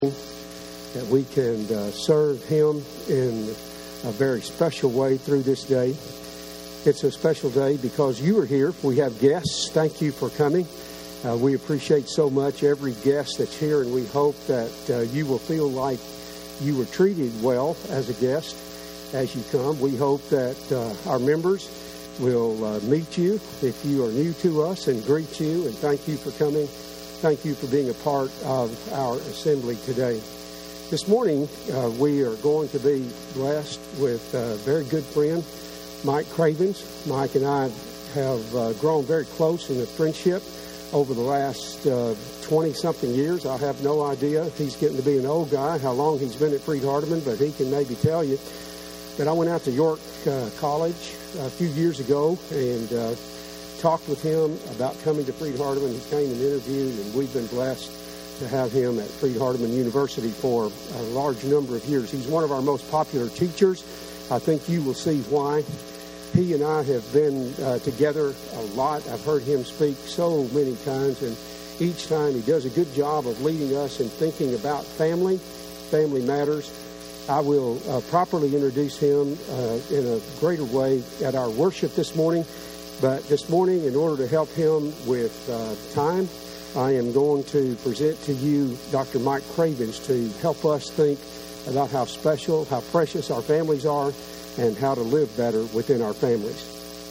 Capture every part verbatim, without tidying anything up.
that we can uh, serve Him in a very special way through this day. It's a special day because you are here. We have guests. Thank you for coming. Uh, we appreciate so much every guest that's here, and we hope that uh, you will feel like you were treated well as a guest as you come. We hope that uh, our members will uh, meet you if you are new to us and greet you, and thank you for coming. Thank you for being a part of our assembly today. This morning, uh, we are going to be blessed with a very good friend, Mike Cravens. Mike and I have uh, grown very close in a friendship over the last uh, twenty-something years. I have no idea. He's getting to be an old guy, how long he's been at Freed-Hardeman, but he can maybe tell you. But I went out to York uh, College a few years ago and uh, talked with him about coming to Freed-Hardeman. He came and interviewed, and we've been blessed to have him at Freed-Hardeman University for a large number of years. He's one of our most popular teachers. I think you will see why. He and I have been uh, together a lot. I've heard him speak so many times, and each time he does a good job of leading us in thinking about family, family matters. I will uh, properly introduce him uh, in a greater way at our worship this morning. But this morning, in order to help him with uh, time, I am going to present to you Doctor Mike Cravens to help us think about how special, how precious our families are, and how to live better within our families.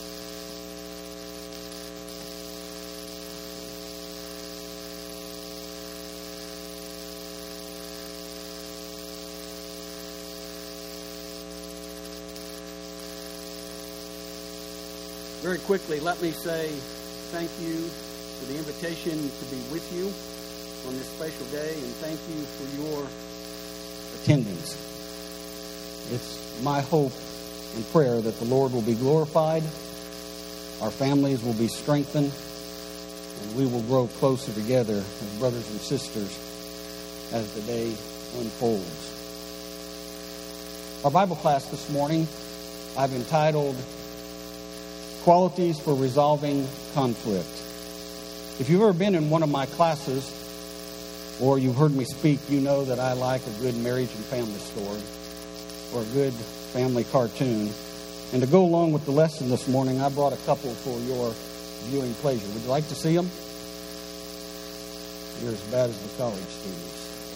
Very quickly, let me say thank you for the invitation to be with you on this special day, and thank you for your attendance. It's my hope and prayer that the Lord will be glorified, our families will be strengthened, and we will grow closer together as brothers and sisters as the day unfolds. Our Bible class this morning, I've entitled Qualities for Resolving Conflict. If you've ever been in one of my classes or you've heard me speak, you know that I like a good marriage and family story or a good family cartoon. And to go along with the lesson this morning, I brought a couple for your viewing pleasure. Would you like to see them? You're as bad as the college students.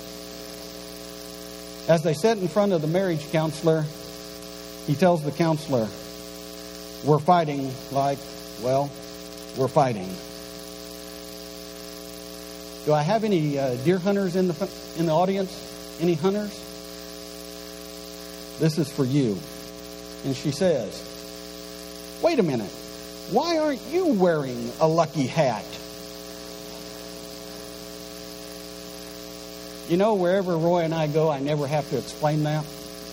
As they sit in front of the marriage counselor, he tells the counselor, "We're fighting like, well, we're fighting." Do I have any uh, deer hunters in the in the audience? Any hunters? This is for you. And she says, "Wait a minute. Why aren't you wearing a lucky hat?" You know, wherever Roy and I go, I never have to explain that.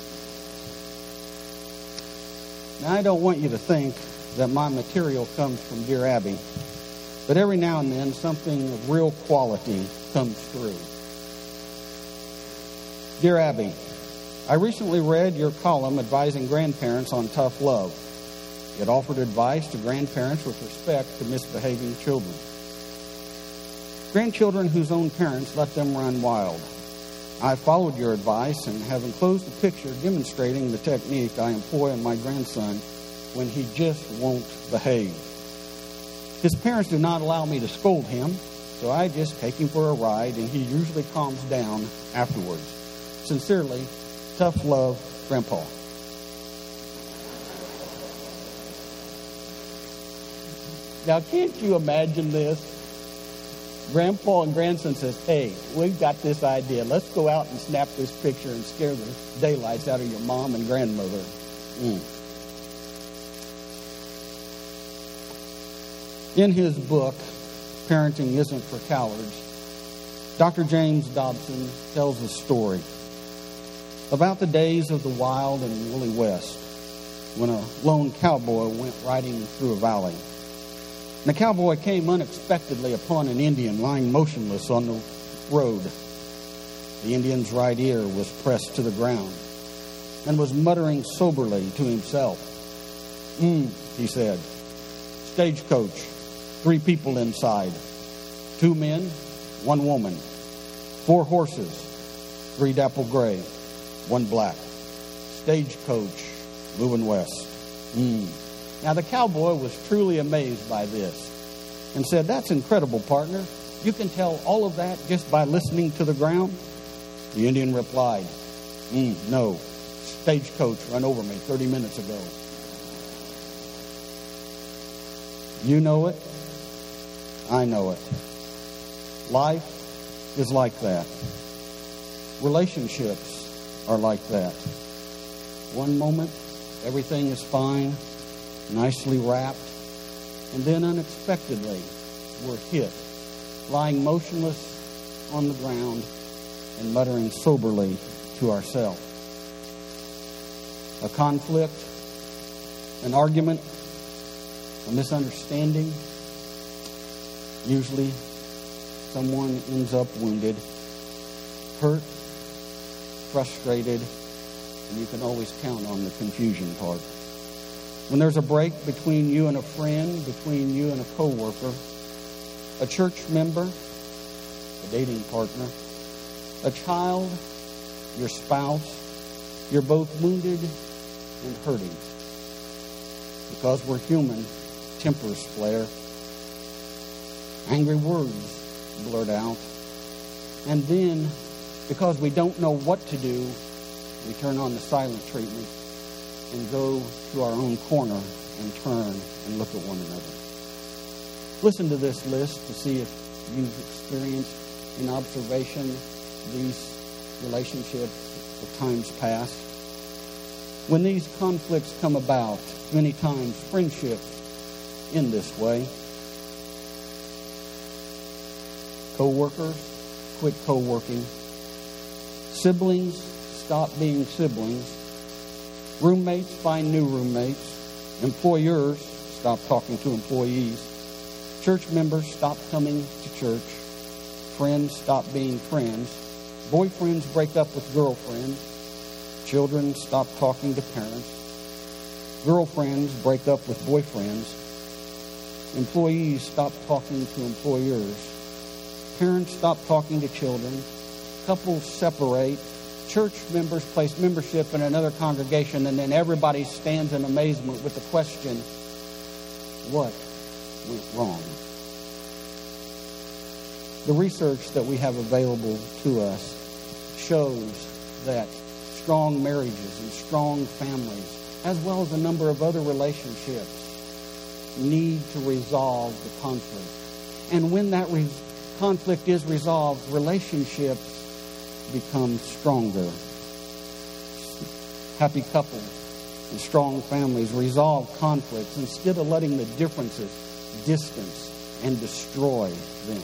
Now, I don't want you to think that my material comes from Dear Abby, but every now and then something of real quality comes through. Dear Abby, I recently read your column advising grandparents on tough love. It offered advice to grandparents with respect to misbehaving children. Grandchildren whose own parents let them run wild. I followed your advice and have enclosed a picture demonstrating the technique I employ on my grandson when he just won't behave. His parents do not allow me to scold him, so I just take him for a ride, and he usually calms down afterwards. Sincerely, tough love, Grandpa. Now, can't you imagine this? Grandpa and grandson says, "Hey, we've got this idea. Let's go out and snap this picture and scare the daylights out of your mom and grandmother." Mm. In his book, Parenting Isn't for Cowards, Doctor James Dobson tells a story about the days of the wild and woolly West when a lone cowboy went riding through a valley. And the cowboy came unexpectedly upon an Indian lying motionless on the road. The Indian's right ear was pressed to the ground and was muttering soberly to himself. "Hmm," he said. "Stagecoach, three people inside. Two men, one woman. Four horses, three dapple gray, one black. Stagecoach moving west. Mm. Now the cowboy was truly amazed by this and said, "That's incredible, partner. You can tell all of that just by listening to the ground?" The Indian replied, mm, "No, stagecoach ran over me thirty minutes ago." You know it. I know it. Life is like that. Relationships are like that. One moment, everything is fine, nicely wrapped, and then unexpectedly, we're hit, lying motionless on the ground and muttering soberly to ourselves. A conflict, an argument, a misunderstanding. Usually, someone ends up wounded, hurt, frustrated, and you can always count on the confusion part. When there's a break between you and a friend, between you and a coworker, a church member, a dating partner, a child, your spouse, you're both wounded and hurting. Because we're human, tempers flare, angry words blurt out, and then, because we don't know what to do, we turn on the silent treatment and go to our own corner and turn and look at one another. Listen to this list to see if you've experienced in observation these relationships of times past. When these conflicts come about, many times friendships end this way. Co-workers quit co-working. Siblings stop being siblings. Roommates find new roommates. Employers stop talking to employees. Church members stop coming to church. Friends stop being friends. Boyfriends break up with girlfriends. Children stop talking to parents. Girlfriends break up with boyfriends. Employees stop talking to employers. Parents stop talking to children. Couples separate. Church members place membership in another congregation, and then everybody stands in amazement with the question, what went wrong? The research that we have available to us shows that strong marriages and strong families, as well as a number of other relationships, need to resolve the conflict. And when that re- conflict is resolved, relationships become stronger. Happy couples and strong families resolve conflicts instead of letting the differences distance and destroy them.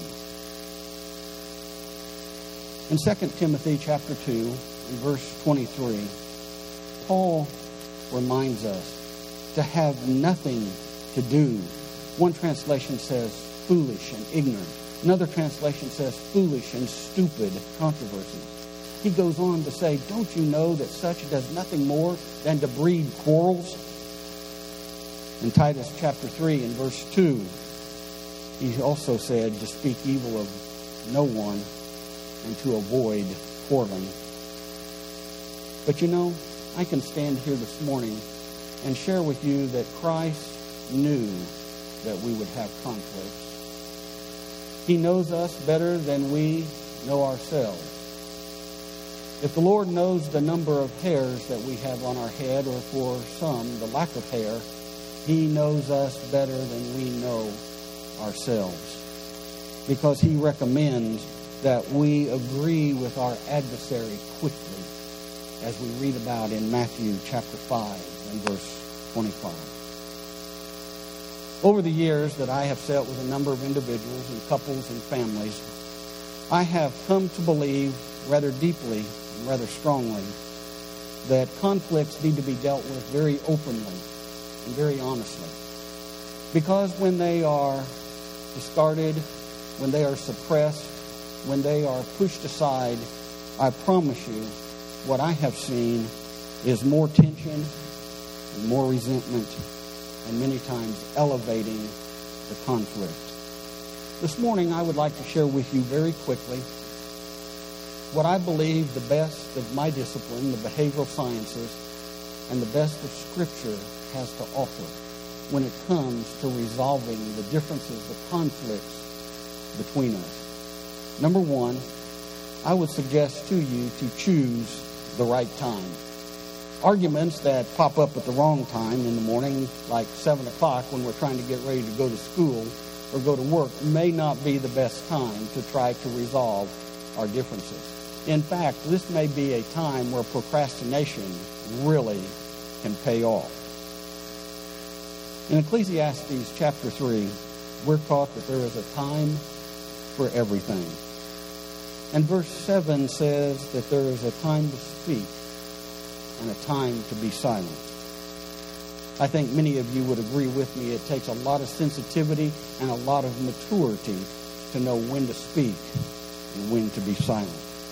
In Second Timothy chapter two, in verse twenty-three, Paul reminds us to have nothing to do. One translation says foolish and ignorant. Another translation says foolish and stupid controversies. He goes on to say, don't you know that such does nothing more than to breed quarrels? In Titus chapter three and verse two, he also said to speak evil of no one and to avoid quarreling. But you know, I can stand here this morning and share with you that Christ knew that we would have conflicts. He knows us better than we know ourselves. If the Lord knows the number of hairs that we have on our head, or for some, the lack of hair, He knows us better than we know ourselves. Because He recommends that we agree with our adversary quickly, as we read about in Matthew chapter five and verse twenty-five. Over the years that I have sat with a number of individuals and couples and families, I have come to believe rather deeply and rather strongly that conflicts need to be dealt with very openly and very honestly. Because when they are discarded, when they are suppressed, when they are pushed aside, I promise you, what I have seen is more tension and more resentment, and many times elevating the conflict. This morning, I would like to share with you very quickly what I believe the best of my discipline, the behavioral sciences, and the best of Scripture has to offer when it comes to resolving the differences, the conflicts between us. Number one, I would suggest to you to choose the right time. Arguments that pop up at the wrong time in the morning, like seven o'clock when we're trying to get ready to go to school or go to work, may not be the best time to try to resolve our differences. In fact, this may be a time where procrastination really can pay off. In Ecclesiastes chapter three, we're taught that there is a time for everything. And verse seven says that there is a time to speak and a time to be silent. I think many of you would agree with me. It takes a lot of sensitivity and a lot of maturity to know when to speak and when to be silent.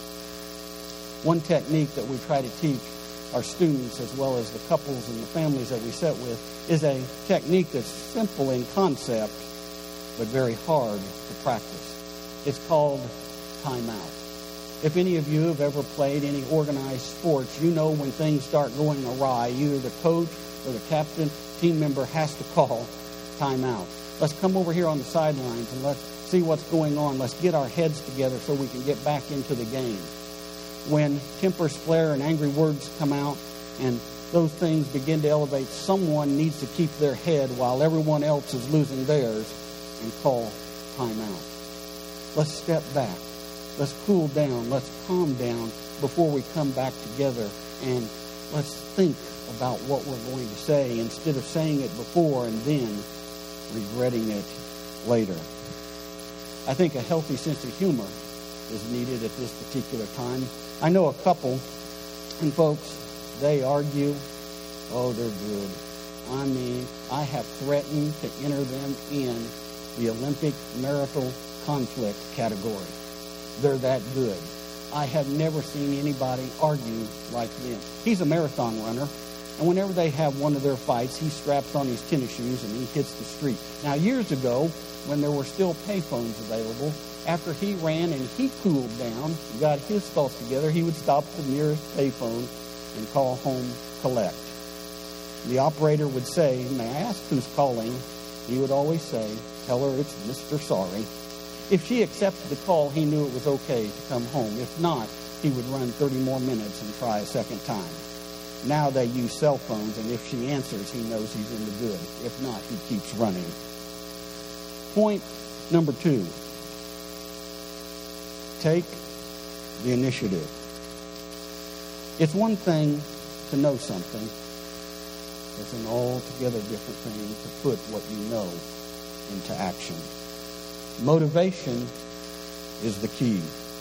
One technique that we try to teach our students, as well as the couples and the families that we sit with, is a technique that's simple in concept, but very hard to practice. It's called timeout. If any of you have ever played any organized sports, you know when things start going awry, either the coach or the captain, team member has to call timeout. Let's come over here on the sidelines and let's see what's going on. Let's get our heads together so we can get back into the game. When tempers flare and angry words come out and those things begin to elevate, someone needs to keep their head while everyone else is losing theirs and call timeout. Let's step back. Let's cool down. Let's calm down before we come back together, and let's think about what we're going to say instead of saying it before and then regretting it later. I think a healthy sense of humor is needed at this particular time. I know a couple, and folks, they argue. Oh, they're good. I mean, I have threatened to enter them in the Olympic marital conflict category. They're that good. I have never seen anybody argue like them. He's a marathon runner, and whenever they have one of their fights, he straps on his tennis shoes and he hits the street. Now, years ago, when there were still payphones available, after he ran and he cooled down, got his thoughts together, he would stop at the nearest payphone and call home collect. The operator would say, "May I ask who's calling?" He would always say, "Tell her it's Mister Sorry." If she accepted the call, he knew it was okay to come home. If not, he would run thirty more minutes and try a second time. Now they use cell phones, and if she answers, he knows he's in the good. If not, he keeps running. Point number two. Take the initiative. It's one thing to know something. It's an altogether different thing to put what you know into action. Motivation is the key.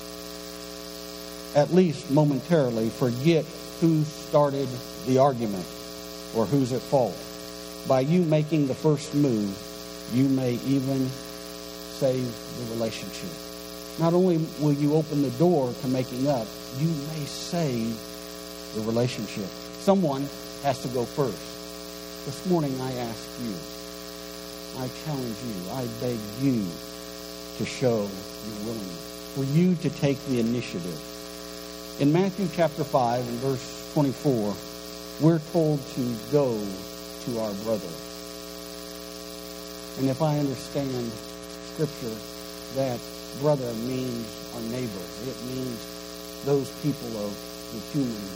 At least momentarily forget who started the argument or who's at fault. By you making the first move, you may even save the relationship. Not only will you open the door to making up, you may save the relationship. Someone has to go first. This morning I ask you, I challenge you, I beg you to show your willingness, for you to take the initiative. In Matthew chapter five and verse twenty-four, we're told to go to our brother. And if I understand Scripture, that brother means our neighbor. It means those people of the human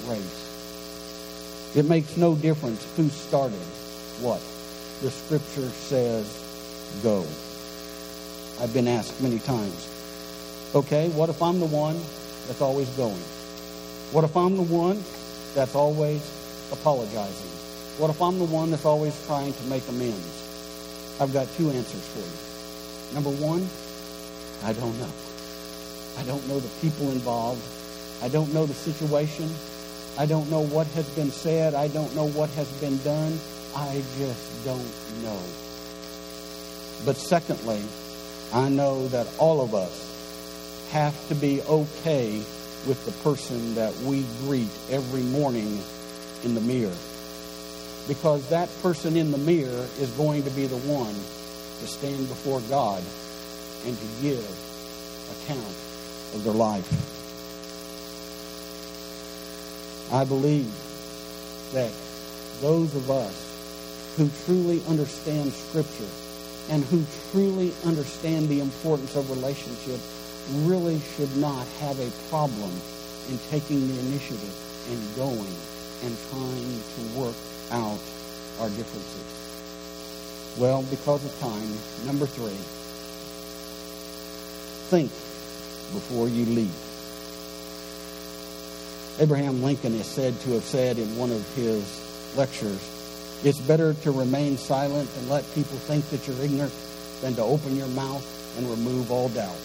race. It makes no difference who started what. The Scripture says, go. I've been asked many times, okay, what if I'm the one that's always going? What if I'm the one that's always apologizing? What if I'm the one that's always trying to make amends? I've got two answers for you. Number one, I don't know. I don't know the people involved. I don't know the situation. I don't know what has been said. I don't know what has been done. I just don't know. But secondly, I know that all of us have to be okay with the person that we greet every morning in the mirror. Because that person in the mirror is going to be the one to stand before God and to give account of their life. I believe that those of us who truly understand Scripture and who truly understand the importance of relationship really should not have a problem in taking the initiative and going and trying to work out our differences. Well, because of time, number three, think before you leave. Abraham Lincoln is said to have said in one of his lectures, "It's better to remain silent and let people think that you're ignorant than to open your mouth and remove all doubt."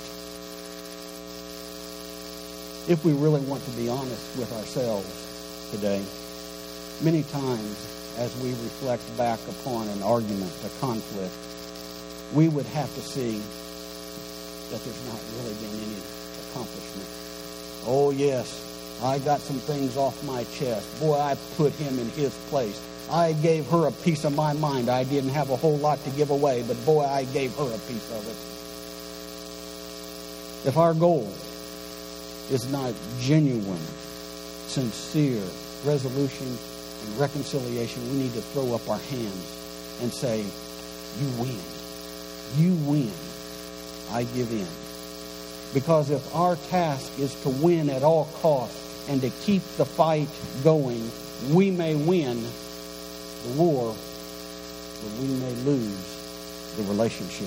If we really want to be honest with ourselves today, many times as we reflect back upon an argument, a conflict, we would have to see that there's not really been any accomplishment. Oh yes, I got some things off my chest. Boy, I put him in his place. I gave her a piece of my mind. I didn't have a whole lot to give away, but boy, I gave her a piece of it. If our goal is not genuine, sincere resolution and reconciliation, we need to throw up our hands and say, "You win. You win. I give in." Because if our task is to win at all costs and to keep the fight going, we may win the war, but we may lose the relationship.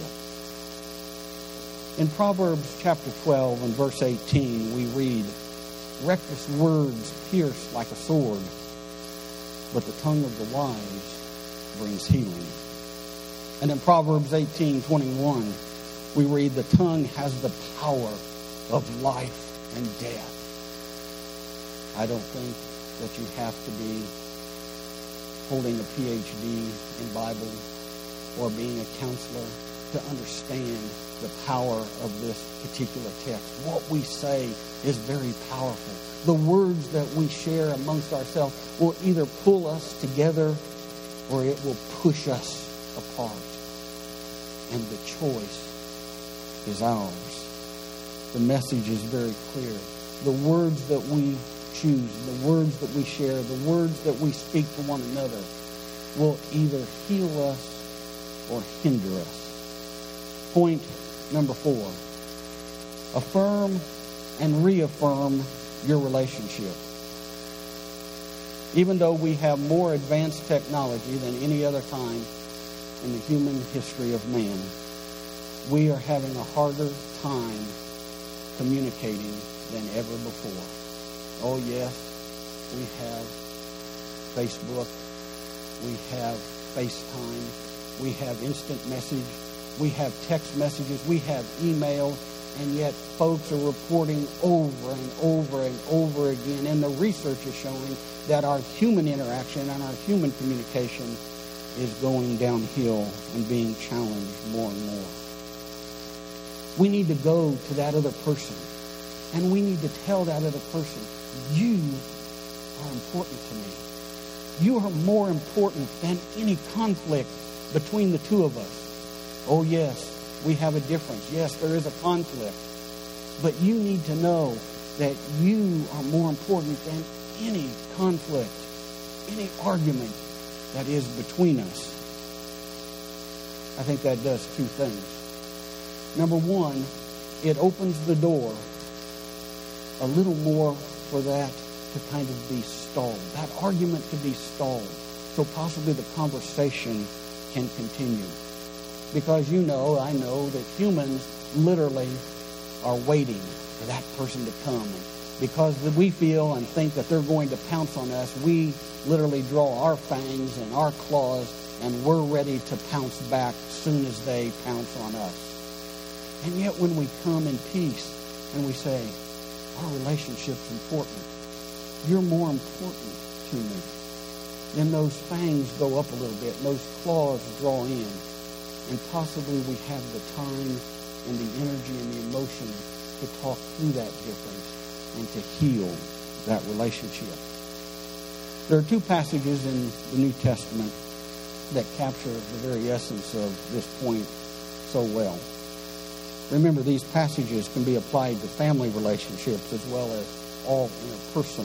In Proverbs chapter twelve and verse eighteen, we read, "Reckless words pierce like a sword, but the tongue of the wise brings healing." And in Proverbs eighteen twenty-one, we read, "The tongue has the power of life and death." I don't think that you have to be holding a P H D in Bible or being a counselor to understand the power of this particular text. What we say is very powerful. The words that we share amongst ourselves will either pull us together or it will push us apart. And the choice is ours. The message is very clear. The words that we choose, the words that we share, the words that we speak to one another will either heal us or hinder us. Point number four. Affirm and reaffirm your relationship. Even though we have more advanced technology than any other time in the human history of man, we are having a harder time communicating than ever before. Oh yes, we have Facebook, we have FaceTime, we have instant message, we have text messages, we have emails, and yet folks are reporting over and over and over again, and the research is showing that our human interaction and our human communication is going downhill and being challenged more and more. We need to go to that other person, and we need to tell that other person, "You are important to me. You are more important than any conflict between the two of us." Oh yes, we have a difference. Yes, there is a conflict. But you need to know that you are more important than any conflict, any argument that is between us. I think that does two things. Number one, it opens the door a little more for that to kind of be stalled, that argument to be stalled, so possibly the conversation can continue. Because you know, I know that humans literally are waiting for that person to come. And because we feel and think that they're going to pounce on us, we literally draw our fangs and our claws, and we're ready to pounce back as soon as they pounce on us. And yet when we come in peace and we say, our relationship's important, you're more important to me, then those fangs go up a little bit and those claws draw in. And possibly we have the time and the energy and the emotion to talk through that difference and to heal that relationship. There are two passages in the New Testament that capture the very essence of this point so well. Remember, these passages can be applied to family relationships as well as all interpersonal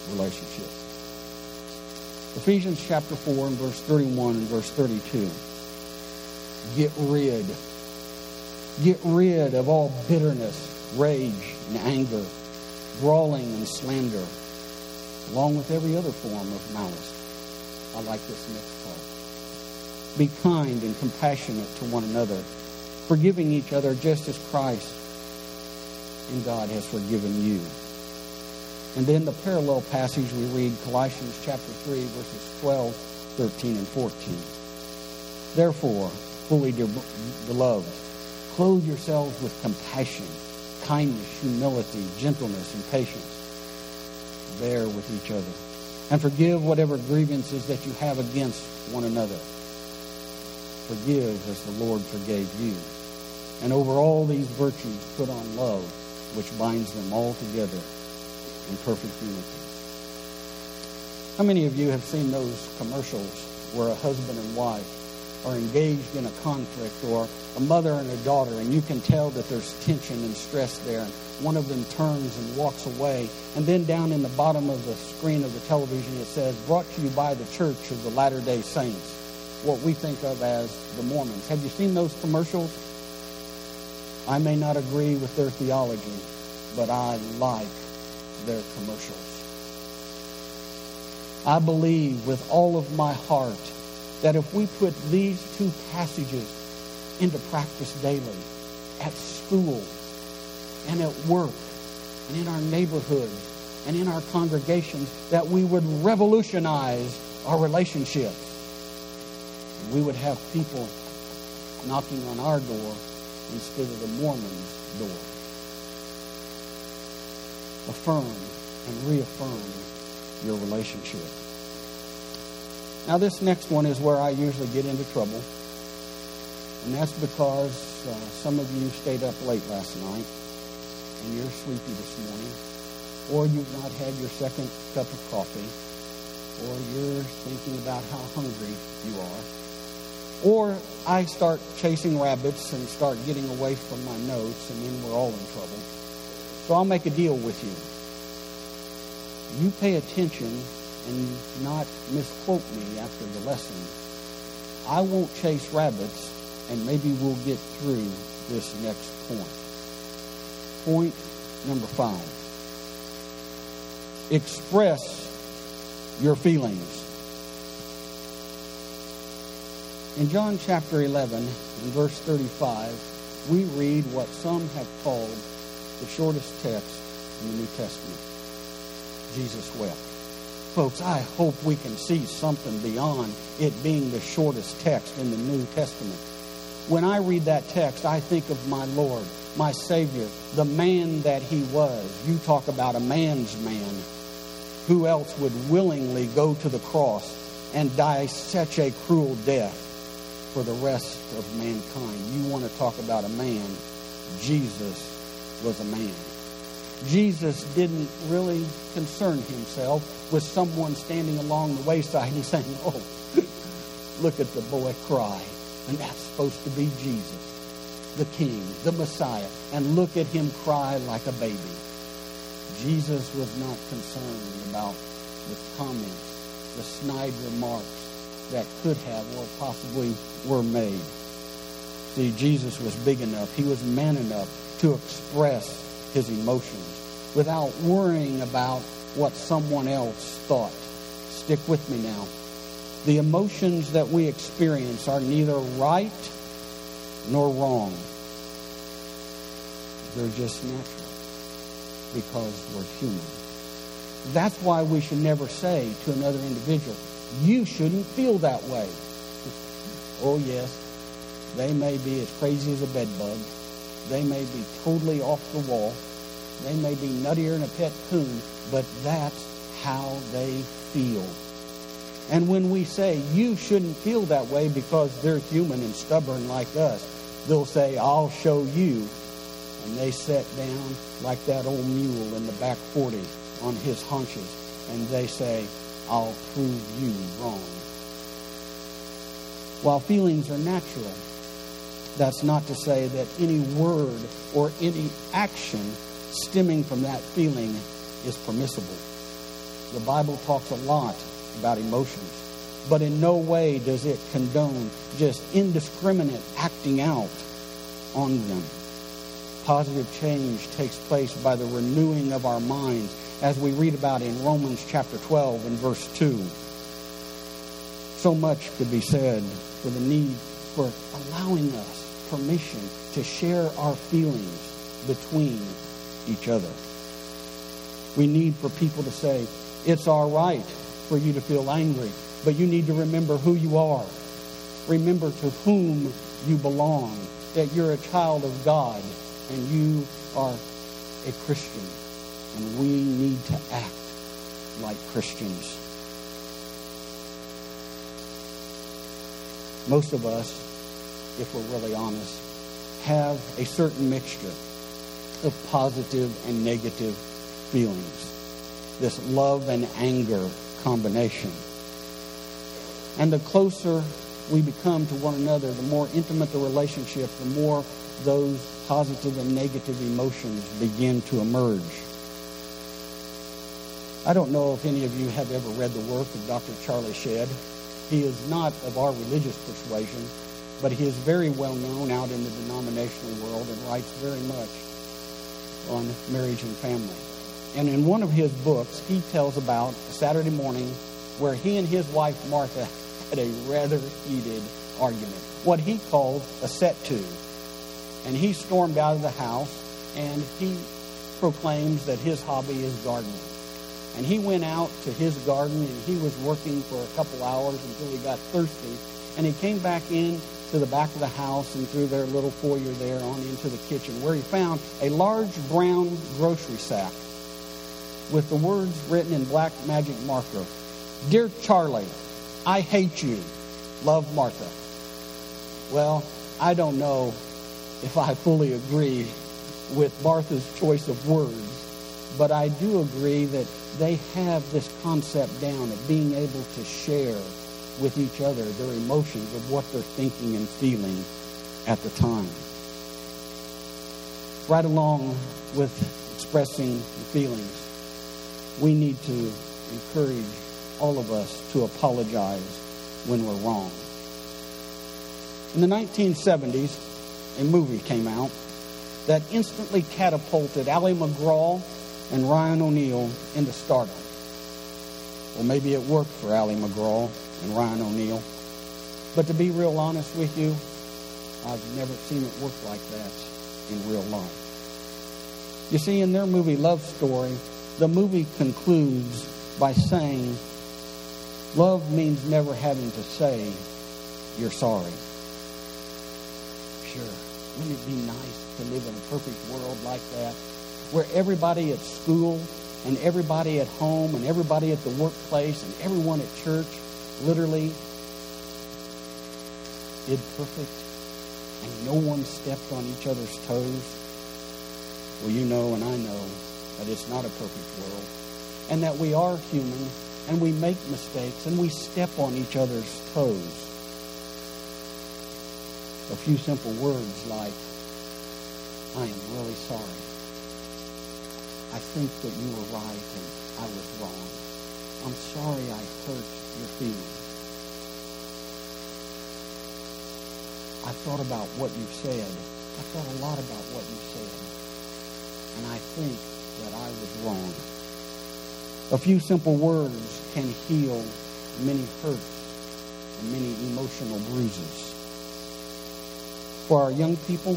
relationship. Ephesians chapter four and verse thirty-one and verse thirty-two. Get rid. Get rid of all bitterness, rage, and anger, brawling and slander, along with every other form of malice. I like this next part. Be kind and compassionate to one another, forgiving each other just as Christ in God has forgiven you. And then the parallel passage we read, Colossians chapter three, verses twelve, thirteen, and fourteen. Therefore, fully dear beloved, clothe yourselves with compassion, kindness, humility, gentleness, and patience. Bear with each other, and forgive whatever grievances that you have against one another. Forgive as the Lord forgave you. And over all these virtues put on love, which binds them all together in perfect unity. How many of you have seen those commercials where a husband and wife are engaged in a conflict, or a mother and a daughter, and you can tell that there's tension and stress there, and one of them turns and walks away, and then down in the bottom of the screen of the television it says, brought to you by the Church of the Latter-day Saints, what we think of as the Mormons. Have you seen those commercials? I may not agree with their theology, but I like their commercials. I believe with all of my heart that if we put these two passages into practice daily, at school and at work and in our neighborhoods and in our congregations, that we would revolutionize our relationships. And we would have people knocking on our door instead of the Mormon's door. Affirm and reaffirm your relationship. Now, this next one is where I usually get into trouble. And that's because uh, some of you stayed up late last night and you're sleepy this morning. Or you've not had your second cup of coffee. Or you're thinking about how hungry you are. Or I start chasing rabbits and start getting away from my notes, and then we're all in trouble. So I'll make a deal with you. You pay attention and not misquote me after the lesson. I won't chase rabbits, and maybe we'll get through this next point. Point number five. Express your feelings. In John chapter eleven, in verse thirty-five, we read what some have called the shortest text in the New Testament. Jesus wept. Folks, I hope we can see something beyond it being the shortest text in the New Testament. When I read that text, I think of my Lord, my Savior, the man that he was. You talk about a man's man. Who else would willingly go to the cross and die such a cruel death for the rest of mankind? You want to talk about a man. Jesus was a man. Jesus didn't really concern himself with someone standing along the wayside and saying, oh, look at the boy cry. And that's supposed to be Jesus, the King, the Messiah. And look at him cry like a baby. Jesus was not concerned about the comments, the snide remarks that could have or possibly were made. See, Jesus was big enough. He was man enough to express his emotions without worrying about what someone else thought. Stick with me now. The emotions that we experience are neither right nor wrong. They're just natural because we're human. That's why we should never say to another individual, you shouldn't feel that way. Oh yes, they may be as crazy as a bed bug. They may be totally off the wall. They may be nuttier than a pet coon, but that's how they feel. And when we say, you shouldn't feel that way because they're human and stubborn like us, they'll say, I'll show you. And they sit down like that old mule in the back forty on his haunches, and they say, I'll prove you wrong. While feelings are natural, that's not to say that any word or any action stemming from that feeling is permissible. The Bible talks a lot about emotions, but in no way does it condone just indiscriminate acting out on them. Positive change takes place by the renewing of our minds, as we read about in Romans chapter twelve and verse two. So much could be said for the need for allowing us permission to share our feelings between each other. We need for people to say, it's all right for you to feel angry, but you need to remember who you are. Remember to whom you belong, that you're a child of God and you are a Christian. And we need to act like Christians. Most of us, if we're really honest, have a certain mixture of positive and negative feelings. This love and anger combination. And the closer we become to one another, the more intimate the relationship, the more those positive and negative emotions begin to emerge. I don't know if any of you have ever read the work of Doctor Charlie Shedd. He is not of our religious persuasion, but he is very well known out in the denominational world and writes very much on marriage and family. And in one of his books, he tells about a Saturday morning where he and his wife Martha had a rather heated argument, what he called a set-to. And he stormed out of the house and he proclaims that his hobby is gardening. And he went out to his garden and he was working for a couple hours until he got thirsty. And he came back in to the back of the house and through their little foyer there on into the kitchen, where he found a large brown grocery sack with the words written in black magic marker, "Dear Charlie, I hate you. Love, Martha." Well, I don't know if I fully agree with Martha's choice of words, but I do agree that they have this concept down of being able to share with each other their emotions of what they're thinking and feeling at the time. Right along with expressing the feelings, we need to encourage all of us to apologize when we're wrong. In the nineteen seventies, a movie came out that instantly catapulted Ally McGraw and Ryan O'Neal into stardom. Well, maybe it worked for Ally McGraw and Ryan O'Neal, but to be real honest with you, I've never seen it work like that in real life. You see, in their movie Love Story, the movie concludes by saying, love means never having to say you're sorry. Sure, wouldn't it be nice to live in a perfect world like that, where everybody at school and everybody at home and everybody at the workplace and everyone at church literally did perfect and no one stepped on each other's toes? Well, you know and I know that it's not a perfect world, and that we are human and we make mistakes and we step on each other's toes. A few simple words like, I am really sorry. I think that you were right and I was wrong. I'm sorry I hurt your feelings. I thought about what you said. I thought a lot about what you said. And I think that I was wrong. A few simple words can heal many hurts and many emotional bruises. For our young people,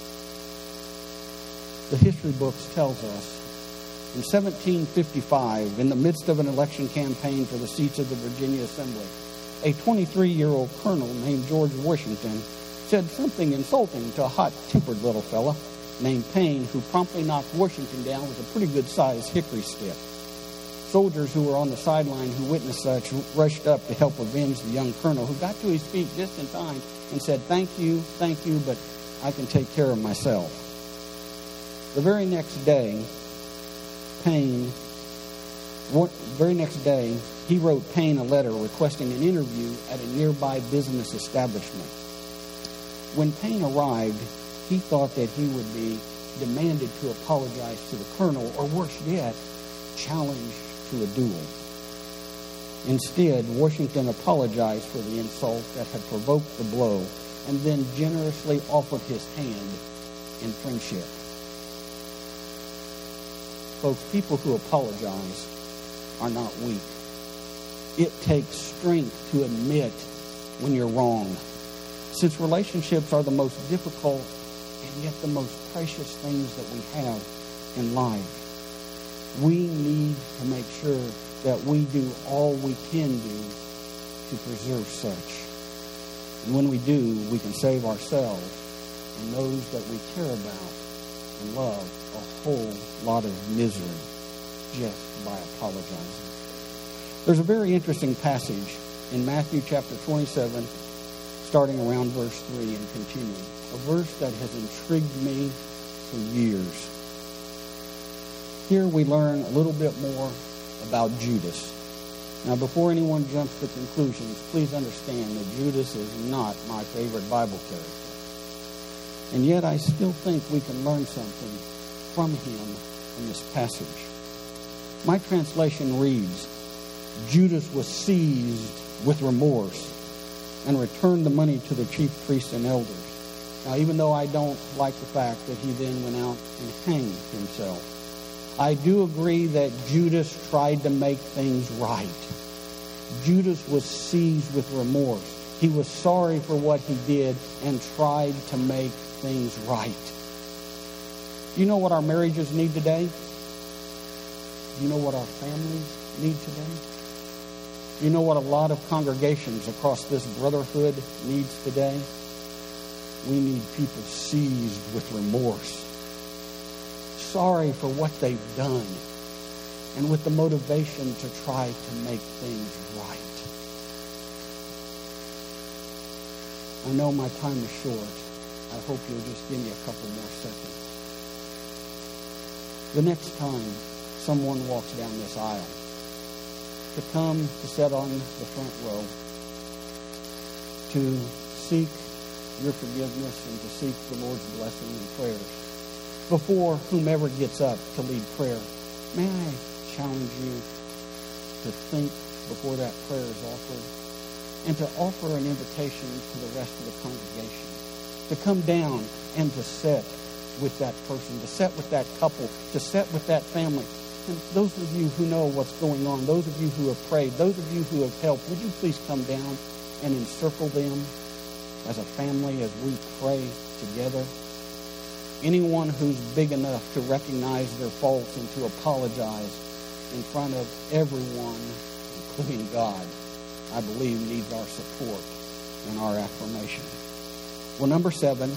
the history books tells us in seventeen fifty-five, in the midst of an election campaign for the seats of the Virginia Assembly, a twenty-three-year-old colonel named George Washington said something insulting to a hot-tempered little fella named Payne, who promptly knocked Washington down with a pretty good-sized hickory stick. Soldiers who were on the sideline who witnessed such rushed up to help avenge the young colonel, who got to his feet just in time and said, "Thank you, thank you, but I can take care of myself." The very next day, Payne, the very next day, he wrote Payne a letter requesting an interview at a nearby business establishment. When Payne arrived, he thought that he would be demanded to apologize to the colonel, or worse yet, challenged to a duel. Instead, Washington apologized for the insult that had provoked the blow and then generously offered his hand in friendship. Folks, people who apologize are not weak. It takes strength to admit when you're wrong. Since relationships are the most difficult and yet the most precious things that we have in life, we need to make sure that we do all we can do to preserve such. And when we do, we can save ourselves and those that we care about and love a whole lot of misery just by apologizing. There's a very interesting passage in Matthew chapter twenty-seven, starting around verse three and continuing. A verse that has intrigued me for years. Here we learn a little bit more about Judas. Now, before anyone jumps to conclusions, please understand that Judas is not my favorite Bible character. And yet I still think we can learn something from him in this passage. My translation reads, Judas was seized with remorse and returned the money to the chief priests and elders. Now, even though I don't like the fact that he then went out and hanged himself, I do agree that Judas tried to make things right. Judas was seized with remorse. He was sorry for what he did and tried to make things right. Do you know what our marriages need today? Do you know what our families need today? Do you know what a lot of congregations across this brotherhood needs today? We need people seized with remorse, sorry for what they've done, and with the motivation to try to make things right. I know my time is short. I hope you'll just give me a couple more seconds. The next time someone walks down this aisle to come to sit on the front row, to seek your forgiveness and to seek the Lord's blessing and prayers, before whomever gets up to lead prayer, may I challenge you to think before that prayer is offered and to offer an invitation to the rest of the congregation to come down and to sit with that person, to sit with that couple, to sit with that family. And those of you who know what's going on, those of you who have prayed, those of you who have helped, would you please come down and encircle them as a family as we pray together? Anyone who's big enough to recognize their faults and to apologize in front of everyone, including God, I believe needs our support and our affirmation. Well, number seven,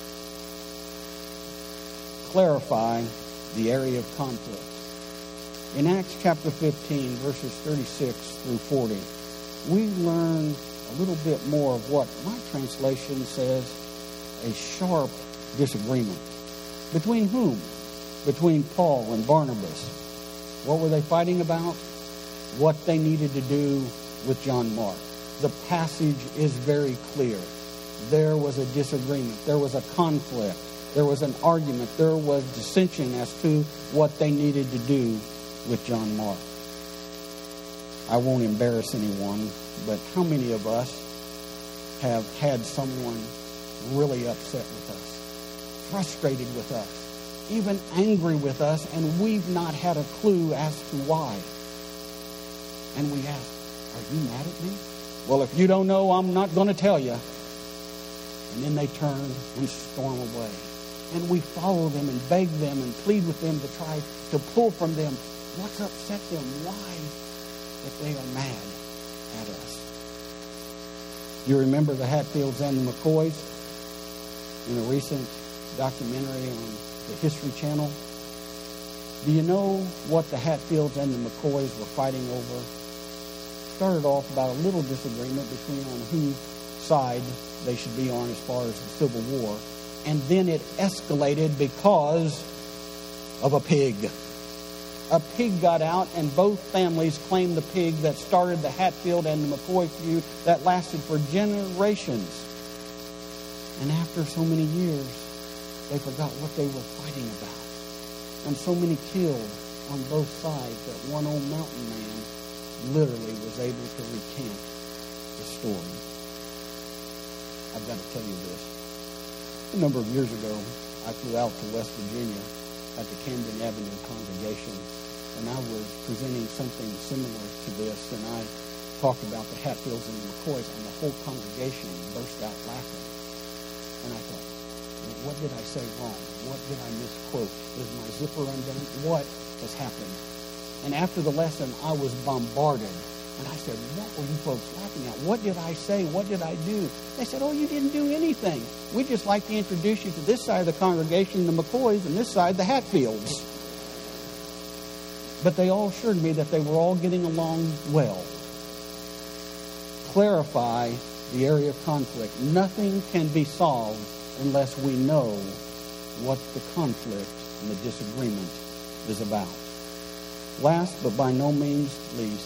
clarify the area of conflict. In Acts chapter fifteen, verses thirty-six through forty, we learn a little bit more of what my translation says, a sharp disagreement. Between whom? Between Paul and Barnabas. What were they fighting about? What they needed to do with John Mark. The passage is very clear. There was a disagreement. There was a conflict. There was an argument. There was dissension as to what they needed to do with John Mark. I won't embarrass anyone, but how many of us have had someone really upset with us, frustrated with us, even angry with us, and we've not had a clue as to why? And we ask, are you mad at me? Well, if you don't know, I'm not going to tell you. And then they turn and storm away. And we follow them and beg them and plead with them to try to pull from them what's upset them, why that they are mad at us. You remember the Hatfields and the McCoys in a recent documentary on the History Channel? Do you know what the Hatfields and the McCoys were fighting over? Started off about a little disagreement between on whose side they should be on as far as the Civil War. And then it escalated because of a pig. A pig got out, and both families claimed the pig that started the Hatfield and the McCoy feud that lasted for generations. And after so many years, they forgot what they were fighting about. And so many killed on both sides that one old mountain man literally was able to recant the story. I've got to tell you this. A number of years ago, I flew out to West Virginia at the Camden Avenue congregation, and I was presenting something similar to this, and I talked about the Hatfields and the McCoys, and the whole congregation burst out laughing. And I thought, what did I say wrong? What did I misquote? Is my zipper undone? What has happened? And after the lesson, I was bombarded. And I said, what were you folks laughing at? What did I say? What did I do? They said, oh, you didn't do anything. We'd just like to introduce you to this side of the congregation, the McCoys, and this side, the Hatfields. But they all assured me that they were all getting along well. Clarify the area of conflict. Nothing can be solved unless we know what the conflict and the disagreement is about. Last, but by no means least,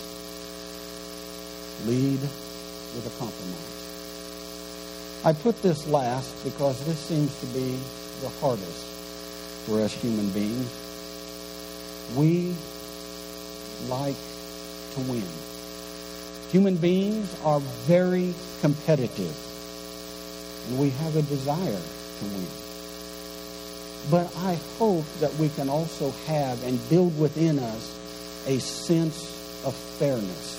lead with a compromise. I put this last because this seems to be the hardest for us human beings. We like to win. Human beings are very competitive, and we have a desire to win. But I hope that we can also have and build within us a sense of fairness.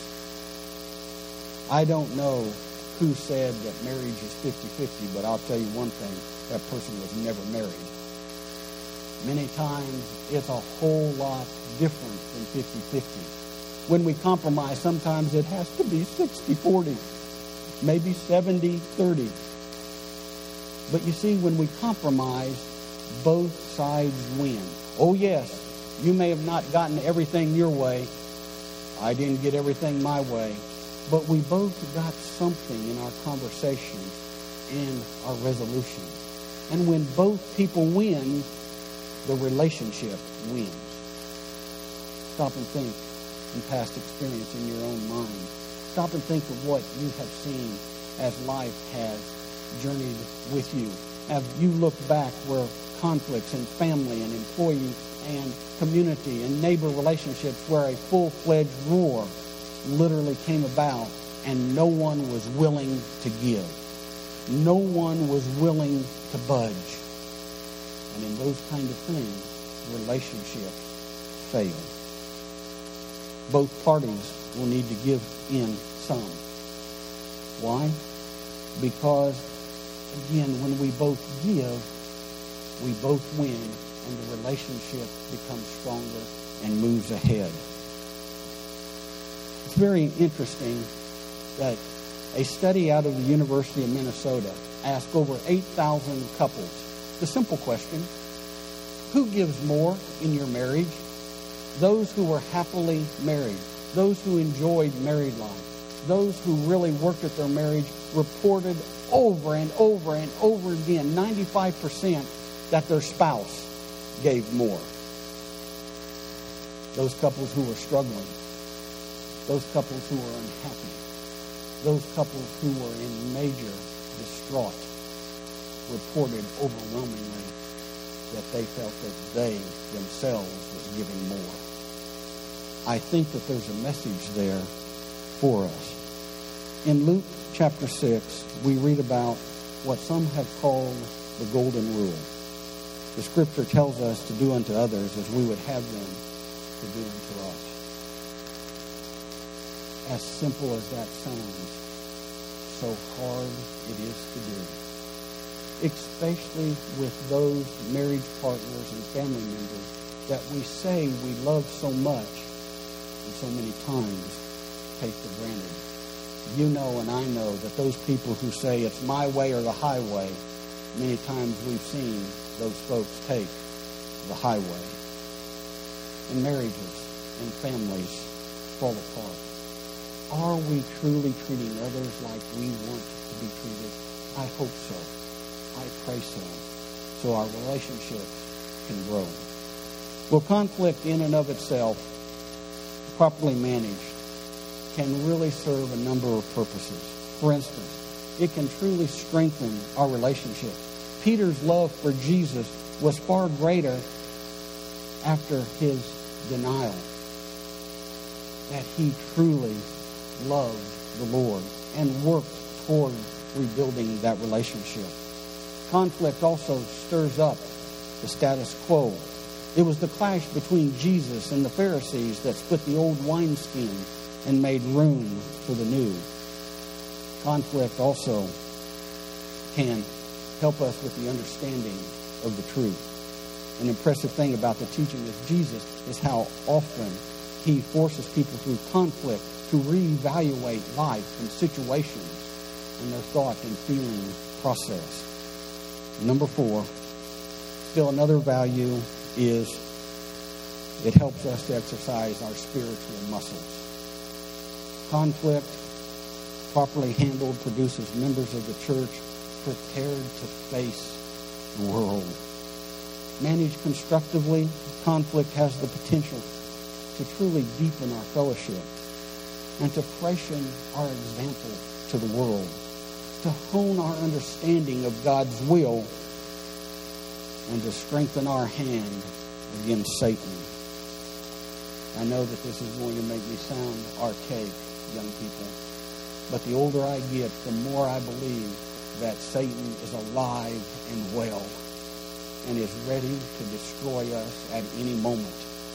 I don't know who said that marriage is fifty-fifty, but I'll tell you one thing, that person was never married. Many times it's a whole lot different than fifty-fifty. When we compromise, sometimes it has to be sixty forty, maybe seventy thirty. But you see, when we compromise, both sides win. Oh yes, you may have not gotten everything your way. I didn't get everything my way. But we both got something in our conversations and our resolution. And when both people win, the relationship wins. Stop and think in past experience in your own mind. Stop and think of what you have seen as life has journeyed with you. Have you looked back where conflicts in family and employee and community and neighbor relationships where a full-fledged war literally came about and no one was willing to give. No one was willing to budge. And in those kind of things, relationships fail. Both parties will need to give in some. Why? Because, again, when we both give, we both win, and the relationship becomes stronger and moves ahead. It's very interesting that a study out of the University of Minnesota asked over eight thousand couples the simple question, who gives more in your marriage? Those who were happily married, those who enjoyed married life, those who really worked at their marriage reported over and over and over again, ninety-five percent, that their spouse gave more. Those couples who were struggling, those couples who were unhappy, those couples who were in major distraught reported overwhelmingly that they felt that they themselves was giving more. I think that there's a message there for us. In Luke chapter six, we read about what some have called the golden rule. The scripture tells us to do unto others as we would have them to do unto us. As simple as that sounds, so hard it is to do. Especially with those marriage partners and family members that we say we love so much and so many times take for granted. You know and I know that those people who say it's my way or the highway, many times we've seen those folks take the highway. And marriages and families fall apart. Are we truly treating others like we want to be treated? I hope so. I pray so. So our relationship can grow. Well, conflict in and of itself, properly managed, can really serve a number of purposes. For instance, it can truly strengthen our relationship. Peter's love for Jesus was far greater after his denial. that he truly loved the Lord and worked toward rebuilding that relationship. Conflict also stirs up the status quo. It was the clash between Jesus and the Pharisees that split the old wineskin and made room for the new. Conflict also can help us with the understanding of the truth. An impressive thing about the teaching of Jesus is how often he forces people through conflict to reevaluate life and situations and their thought and feeling process. Number four, still another value is it helps us to exercise our spiritual muscles. Conflict, properly handled, produces members of the church prepared to face the world. Managed constructively, conflict has the potential to truly deepen our fellowship and to freshen our example to the world, to hone our understanding of God's will, and to strengthen our hand against Satan. I know that this is going to make me sound archaic, young people, but the older I get, the more I believe that Satan is alive and well and is ready to destroy us at any moment.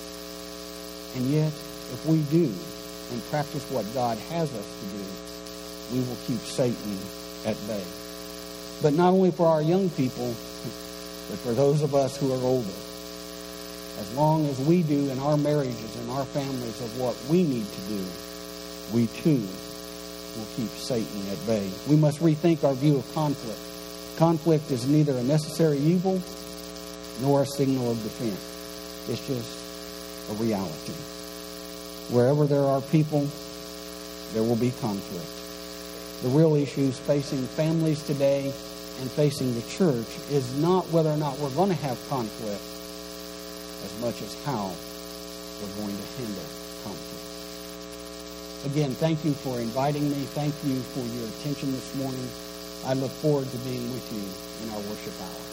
And yet, if we do and practice what God has us to do, we will keep Satan at bay. But not only for our young people, but for those of us who are older. As long as we do in our marriages and our families of what we need to do, we too will keep Satan at bay. We must rethink our view of conflict. Conflict is neither a necessary evil nor a signal of defense. It's just a reality. Wherever there are people, there will be conflict. The real issues facing families today and facing the church is not whether or not we're going to have conflict as much as how we're going to handle conflict. Again, thank you for inviting me. Thank you for your attention this morning. I look forward to being with you in our worship hour.